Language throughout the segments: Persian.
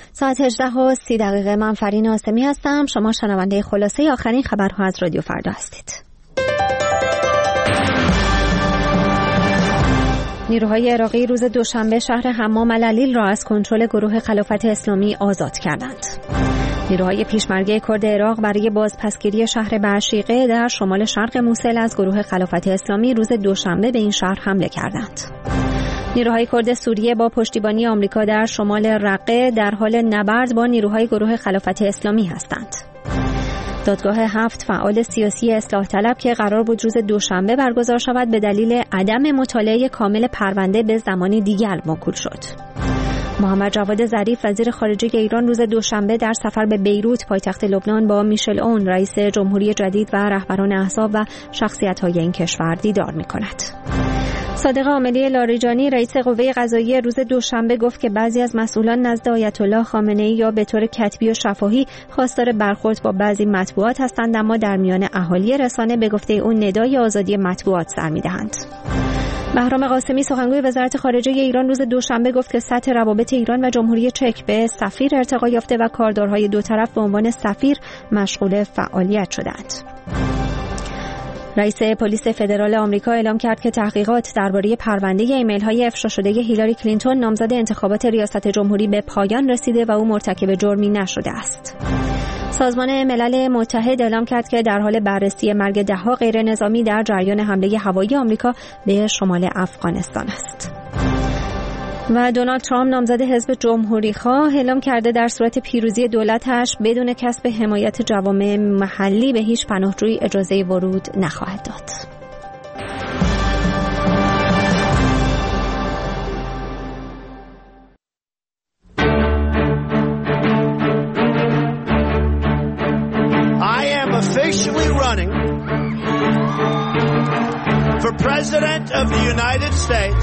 ساعت 18:30 من فرین آسمی هستم. شما شنونده خلاصه آخرین خبرها از رادیو فردا هستید. نیروهای عراقی روز دوشنبه شهر حمام العلیل را از کنترل گروه خلافت اسلامی آزاد کردند. نیروهای پیشمرگه کرد عراق برای بازپسگیری شهر بعشیقه در شمال شرق موصل از گروه خلافت اسلامی روز دوشنبه به این شهر حمله کردند. نیروهای کرد سوریه با پشتیبانی آمریکا در شمال رقه در حال نبرد با نیروهای گروه خلافت اسلامی هستند. دادگاه 7 فعال سیاسی اصلاح طلب که قرار بود روز دوشنبه برگزار شود به دلیل عدم مطالعه کامل پرونده به زمانی دیگر موکول شد. محمد جواد ظریف وزیر خارجه ایران روز دوشنبه در سفر به بیروت پایتخت لبنان با میشل اون رئیس جمهوری جدید و رهبران احزاب و شخصیت‌های این کشور دیدار می‌کند. صادق عاملی لاریجانی رئیس قوه قضاییه روز دوشنبه گفت که بعضی از مسئولان نزد آیت الله خامنه‌ای یا به طور کتبی و شفاهی خواستار برخورد با بعضی مطبوعات هستند، اما در میان اهالی رسانه به گفته اون ندای آزادی مطبوعات سر می‌دهند. بهرام قاسمی سخنگوی وزارت خارجه ایران روز دوشنبه گفت که سطح روابط ایران و جمهوری چک به سفیر ارتقا یافته و کاردارهای دو طرف به عنوان سفیر مشغول فعالیت شدند. رئیس پلیس فدرال آمریکا اعلام کرد که تحقیقات درباره پرونده ایمیل‌های افشا شده هیلاری کلینتون نامزد انتخابات ریاست جمهوری به پایان رسیده و او مرتکب جرمی نشده است. سازمان ملل متحد اعلام کرد که در حال بررسی مرگ ده‌ها غیر نظامی در جریان حمله هوایی آمریکا به شمال افغانستان است. و دونالد ترامپ نامزد حزب جمهوری‌خواه اعلام کرده در صورت پیروزی دولتش بدون کسب حمایت جوامع محلی به هیچ پناهجویی اجازه ورود نخواهد داد. Officially running for President of the United States.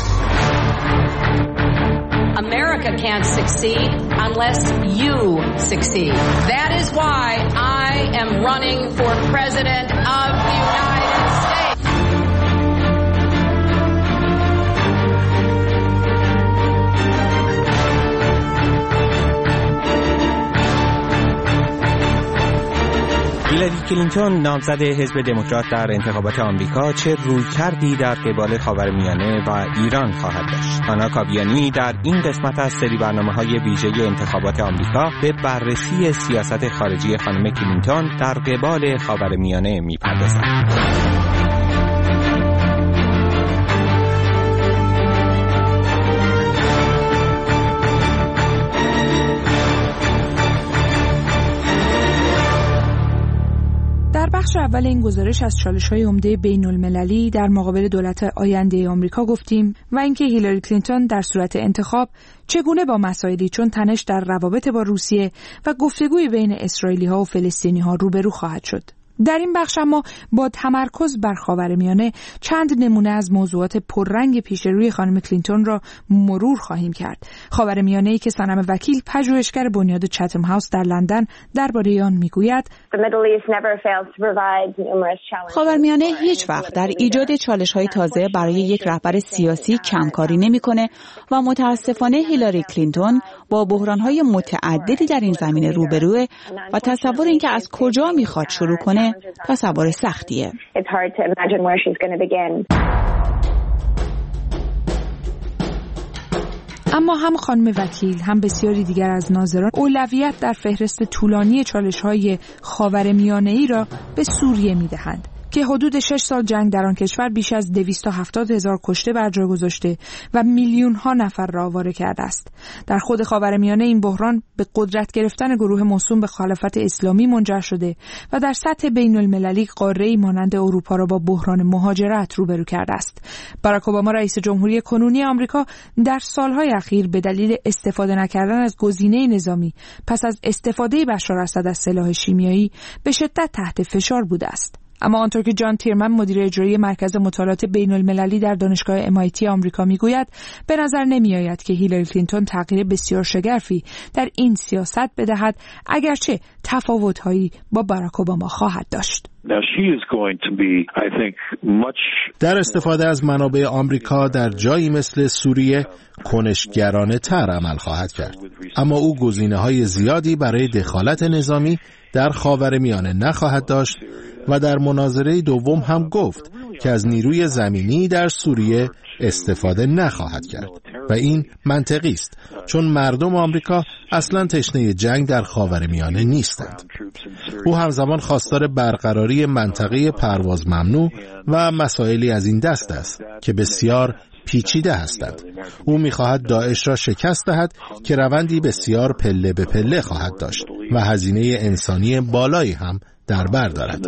America can't succeed unless you succeed. That is why I am running for President of the United States. هیلاری کلینتون نامزد حزب دموکرات در انتخابات آمریکا چه رویکردی در قبال خاورمیانه و ایران خواهد داشت؟ آنا کابیانی در این قسمت از سری برنامه‌های ویژه انتخابات آمریکا به بررسی سیاست خارجی خانم کلینتون در قبال خاورمیانه می‌پردازد. در بخش اول این گزارش از چالش‌های عمده بین‌المللی در مقابل دولت آینده آمریکا گفتیم و اینکه هیلاری کلینتون در صورت انتخاب چگونه با مسائلی چون تنش در روابط با روسیه و گفتگوی بین اسرائیلی‌ها و فلسطینی‌ها روبرو خواهد شد. در این بخش اما با تمرکز بر خاورمیانه چند نمونه از موضوعات پررنگ پیش روی خانم کلینتون را مرور خواهیم کرد. خاورمیانه‌ای که صنم وکیل پژوهشگر بنیاد چتم هاوس در لندن درباره آن میگوید خاورمیانه هیچ وقت در ایجاد چالش‌های تازه برای یک رهبر سیاسی کمکاری نمی‌کنه و متاسفانه هیلاری کلینتون با بحران‌های متعددی در این زمینه روبروه و تصور اینکه از کجا می‌خواد شروع کنه تصور سختیه. اما هم خانم وکیل هم بسیاری دیگر از ناظران اولویت در فهرست طولانی چالش‌های خاورمیانه‌ای را به سوریه می‌دهند که حدود 6 سال جنگ در آن کشور بیش از 270,000 کشته بر جای گذاشته و میلیون‌ها نفر را آواره کرده است. در خود خاورمیانه این بحران به قدرت گرفتن گروه موسوم به خلافت اسلامی منجر شده و در سطح بین‌المللی قاره‌ای مانند اروپا را با بحران مهاجرت روبرو کرده است. باراک اوباما رئیس جمهوری کنونی آمریکا در سالهای اخیر به دلیل استفاده نکردن از گزینه نظامی پس از استفاده بشار اسد از سلاح شیمیایی به شدت تحت فشار بوده است. اما آنطور که جان تیرمن مدیر اجرایی مرکز مطالعات بین‌المللی در دانشگاه MIT آمریکا میگوید به نظر نمیآید که هیلاری کلینتون تغییر بسیار شگرفی در این سیاست بدهد، اگرچه تفاوت‌هایی با باراک اوباما خواهد داشت. در استفاده از منابع آمریکا در جایی مثل سوریه کنشگرانه تر عمل خواهد کرد، اما او گزینه‌های زیادی برای دخالت نظامی در خاورمیانه نخواهد داشت و در مناظره دوم هم گفت که از نیروی زمینی در سوریه استفاده نخواهد کرد و این منطقی است، چون مردم آمریکا اصلا تشنه جنگ در خاورمیانه نیستند. او همزمان خواستار برقراری منطقه پرواز ممنوع و مسائلی از این دست است که بسیار پیچیده هستند. او می‌خواهد داعش را شکست دهد که روندی بسیار پله به پله خواهد داشت و هزینه انسانی بالایی هم در بر دارد.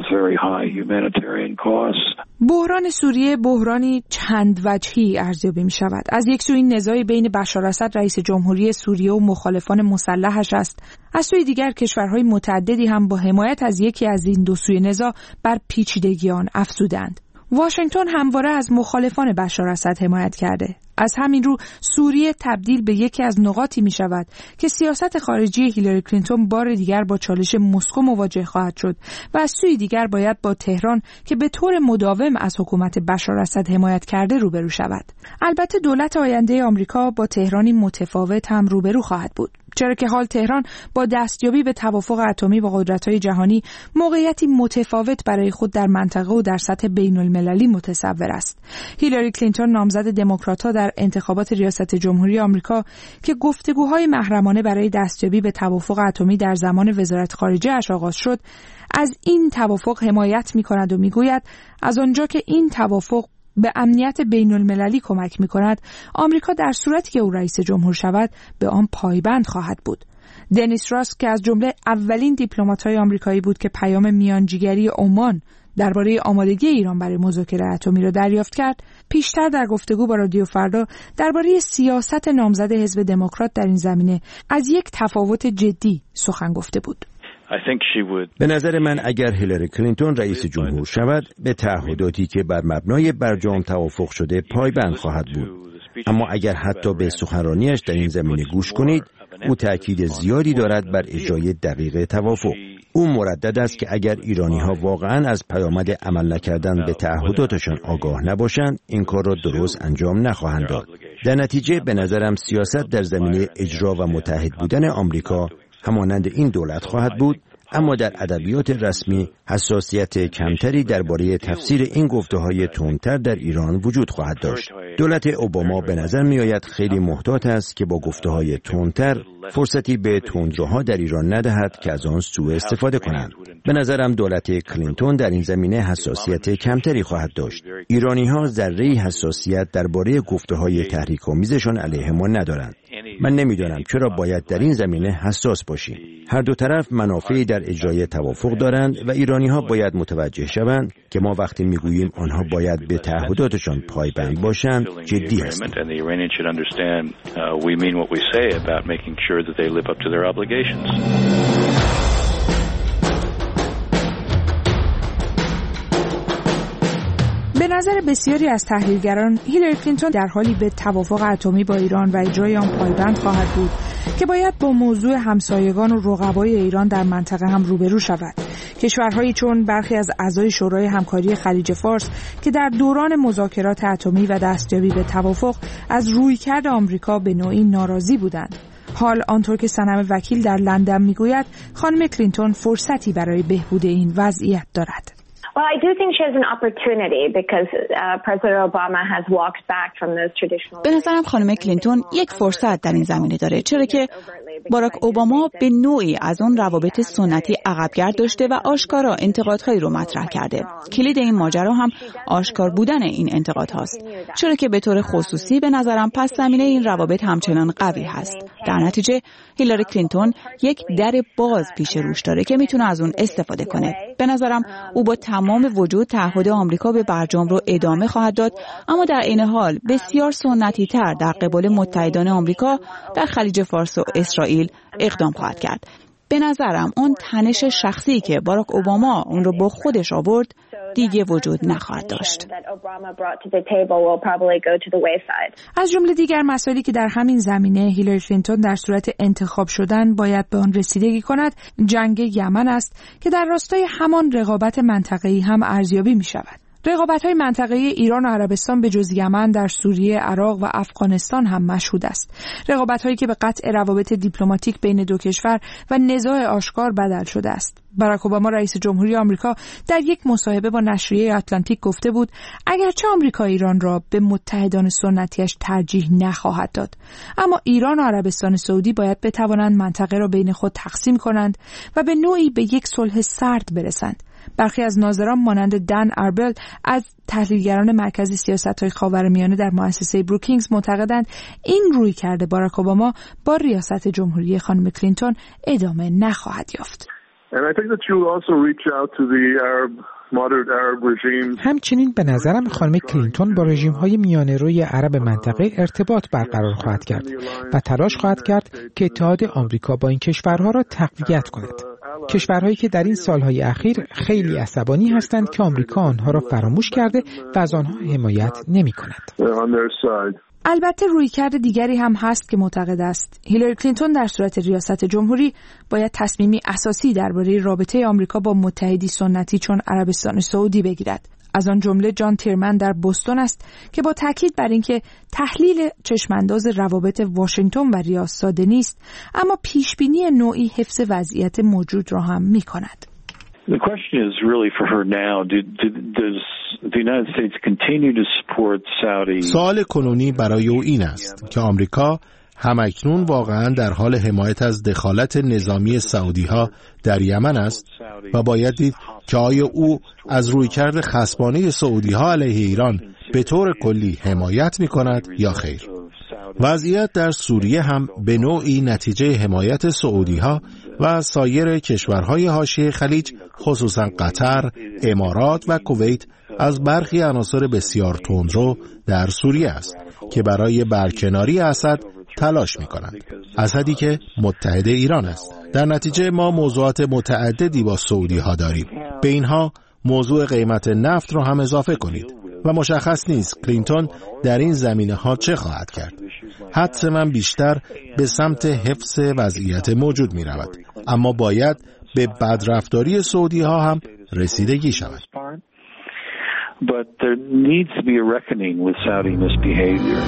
بحران سوریه بحرانی چند وجهی ارزیابی می شود. از یک سو این نزاع بین بشار اسد رئیس جمهوری سوریه و مخالفان مسلحش است. از سوی دیگر کشورهای متعددی هم با حمایت از یکی از این دو سوی نزاع بر پیچیدگی آن افزودند. واشنگتن همواره از مخالفان بشار اسد حمایت کرده. از همین رو سوریه تبدیل به یکی از نقاطی می شود که سیاست خارجی هیلاری کلینتون بار دیگر با چالش مسکو مواجه خواهد شد و از سوی دیگر باید با تهران که به طور مداوم از حکومت بشار اسد حمایت کرده روبرو شود. البته دولت آینده آمریکا با تهرانی متفاوت هم روبرو خواهد بود، چرا که حال تهران با دستیابی به توافق اتمی با قدرت‌های جهانی موقعیتی متفاوت برای خود در منطقه و در سطح بین‌المللی متصور است. هیلاری کلینتون نامزد دموکرات‌ها در انتخابات ریاست جمهوری آمریکا که گفتگوهای محرمانه برای دستیابی به توافق اتمی در زمان وزارت خارجه اش آغاز شد، از این توافق حمایت می‌کند و می‌گوید از آنجا که این توافق به امنیت بین‌المللی کمک می‌کند، آمریکا در صورتی که او رئیس جمهور شود به آن پایبند خواهد بود. دنیس راس که از جمله اولین دیپلمات‌های آمریکایی بود که پیام میانجیگری عمان درباره آمادگی ایران برای مذاکره اتمی را دریافت کرد، پیشتر در گفتگو با رادیو فردا درباره سیاست نامزد حزب دموکرات در این زمینه از یک تفاوت جدی سخن گفته بود. به نظر من اگر هیلاری کلینتون رئیس جمهور شود به تعهداتی که بر مبنای برجام توافق شده پایبند خواهد بود، اما اگر حتی به سخنرانیش در این زمینه گوش کنید، او تأکید زیادی دارد بر اجرای دقیق توافق. او مردد است که اگر ایرانی‌ها واقعاً از پیامد عمل نکردن به تعهداتشان آگاه نباشند، این کار را درست انجام نخواهند داد. در نتیجه به نظرم سیاست در زمینه اجرا و متحد بودن آمریکا همانند این دولت خواهد بود، اما در ادبیات رسمی حساسیت کمتری درباره تفسیر این گفته‌های تندتر در ایران وجود خواهد داشت. دولت اوباما به نظر می‌آید خیلی محتاط است که با گفته‌های تندتر فرصتی به تندروها در ایران ندهد که از آن سوء استفاده کنند. به نظرم دولت کلینتون در این زمینه حساسیت کمتری خواهد داشت. ایرانی‌ها ذره‌ای حساسیت درباره گفته‌های تحریک‌آمیزشان علیه ما ندارند. من نمی‌دانم چرا باید در این زمینه حساس باشیم. هر دو طرف منافعی در اجرای توافق دارند و ایرانی‌ها باید متوجه شوند که ما وقتی می‌گوییم آنها باید به تعهداتشان پایبند باشند جدی هستیم. به نظر بسیاری از تحلیلگران هیلاری کلینتون در حالی به توافق اتمی با ایران و اجرای آن پایبند خواهد بود که باید با موضوع همسایگان و رقبای ایران در منطقه هم روبرو شود. کشورهایی چون برخی از اعضای شورای همکاری خلیج فارس که در دوران مذاکرات اتمی و دستیابی به توافق از رویکرد آمریکا به نوعی ناراضی بودند. حال آنطور که صنم وکیل در لندن میگوید، خانم کلینتون فرصتی برای بهبود این وضعیت دارد. Well, I do think she has an opportunity because President Obama has walked back from those traditional. به نظرم خانم کلینتون یک فرصت در این زمینه داره، چرا که باراک اوباما به نوعی از اون روابط سنتی عقب‌گرد داشته و آشکارا انتقادهایی رو مطرح کرده. کلید این ماجرا هم آشکار بودن این انتقادهاست، چرا که به طور خصوصی به نظرم پس زمینه این روابط همچنان قوی هست. در نتیجه هیلاری کلینتون یک در باز پیش روش داره که میتونه از اون استفاده کنه. به نظرم او با تمام وجود تعهد آمریکا به برجام رو ادامه خواهد داد، اما در این حال بسیار سنتی تر در قبال متحدان آمریکا در خلیج فارس و اسرائیل اقدام خواهد کرد. به نظرم اون تنش شخصی که باراک اوباما اون رو با خودش آورد دیگه وجود نخواهد داشت. از جمله دیگر مسائلی که در همین زمینه هیلاری کلینتون در صورت انتخاب شدن باید به آن رسیدگی کند، جنگ یمن است که در راستای همان رقابت منطقه‌ای هم ارزیابی می شود. رقابت‌های منطقه‌ای ایران و عربستان به جز یمن در سوریه، عراق و افغانستان هم مشهود است. رقابت‌هایی که به قطع روابط دیپلماتیک بین دو کشور و نزاع آشکار بدل شده است. باراک اوباما رئیس جمهوری آمریکا در یک مصاحبه با نشریه اتلانتیک گفته بود اگرچه آمریکا ایران را به متحدان سنتیش ترجیح نخواهد داد، اما ایران و عربستان سعودی باید بتوانند منطقه را بین خود تقسیم کنند و به نوعی به یک صلح سرد برسند. برخی از ناظران مانند دن اربل از تحلیلگران مرکز سیاست‌های خاورمیانه در مؤسسه بروکینگز معتقدند این رویکرد باراک اوباما با ریاست جمهوری خانم کلینتون ادامه نخواهد یافت. همچنین به نظرم خانم کلینتون با رژیم‌های میانه‌روی عرب منطقه ارتباط برقرار خواهد کرد و تلاش خواهد کرد که اتحاد آمریکا با این کشورها را تقویت کند. کشورهایی که در این سالهای اخیر خیلی عصبانی هستند که آمریکا آنها را فراموش کرده و از آنها حمایت نمی‌کند. البته رویکرد دیگری هم هست که معتقد است هیلاری کلینتون در صورت ریاست جمهوری باید تصمیمی اساسی درباره رابطه آمریکا با متحدی سنتی چون عربستان سعودی بگیرد. از آن جمله جان تیرمن در بوستون است که با تاکید بر اینکه تحلیل چشمانداز روابط واشنگتن و ریاض ساده نیست، اما پیشبینی نوعی حفظ وضعیت موجود را هم می‌کند. The question is really for her now, does the United States continue to support Saudi? سوال کنونی برای او این است که آمریکا همکنون واقعاً در حال حمایت از دخالت نظامی سعودی‌ها در یمن است و باید دید که آیا او از رویکرد خصمانه سعودی‌ها علیه ایران به طور کلی حمایت می‌کند یا خیر. وضعیت در سوریه هم به نوعی نتیجه حمایت سعودی‌ها و سایر کشورهای حاشیه خلیج خصوصا قطر، امارات و کویت از برخی عناصر بسیار تندرو در سوریه است که برای برکناری اسد تلاش می‌کنند. اسدی که متحد ایران است. در نتیجه ما موضوعات متعددی با سعودی‌ها داریم. به اینها موضوع قیمت نفت را هم اضافه کنید و مشخص نیست کلینتون در این زمینه‌ها چه خواهد کرد. حدس من بیشتر به سمت حفظ وضعیت موجود می‌رود، اما باید به بدرفتاری سعودی‌ها هم رسیدگی شود. But there needs to be a reckoning with Saudi misbehavior.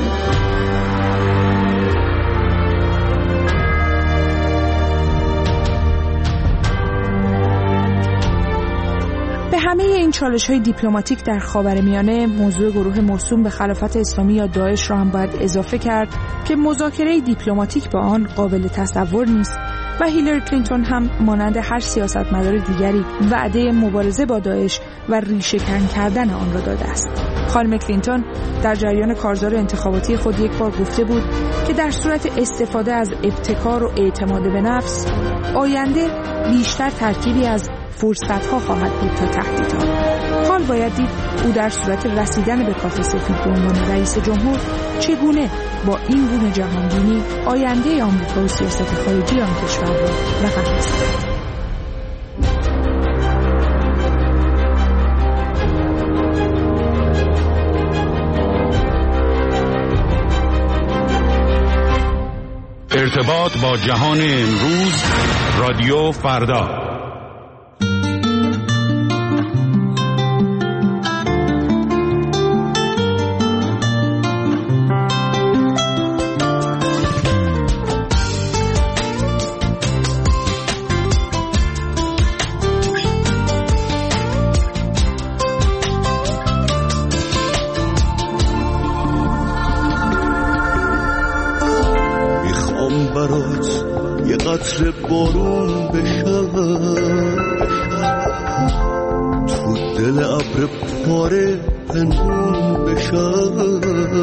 به همه این چالش‌های دیپلماتیک در خاورمیانه موضوع گروه موسوم به خلافت اسلامی یا داعش را هم باید اضافه کرد که مذاکره دیپلماتیک با آن قابل تصور نیست و هیلاری کلینتون هم مانند هر سیاستمدار دیگری وعده مبارزه با داعش و ریشه‌کن کردن آن را داده است. خانم کلینتون در جریان کارزار انتخاباتی خود یک بار گفته بود که در صورت استفاده از ابتکار و اعتماد به نفس، آینده بیشتر ترکیبی از فرصت‌ها خواهد بود تا تهدیدها. حال باید دید او در صورت رسیدن به کاخ سفید به عنوان رئیس جمهور چگونه با این گونه جهانبینی آینده آمریکا و سیاست خارجی آن کشور را رقم می‌زند. ارتباط با جهان امروز، رادیو فردا. قطره بارون بشم تو دل ابر پاره پنهون بشم،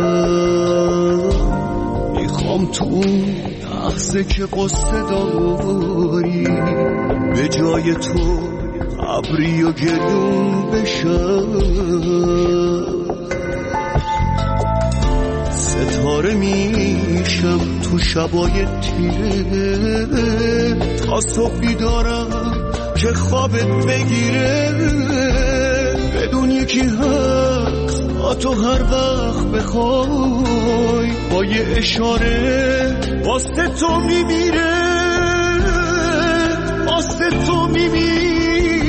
میخوام تو اون لحظه که قصه داری به جای تو ابری و گلون بشم، ستاره میشم تو شبای تیره تا صبح بیدارم که خوابت بگیره بدون یکی هست تا تو هر وقت بخوای با یه اشاره واسه تو میمیره واسه تو میمیره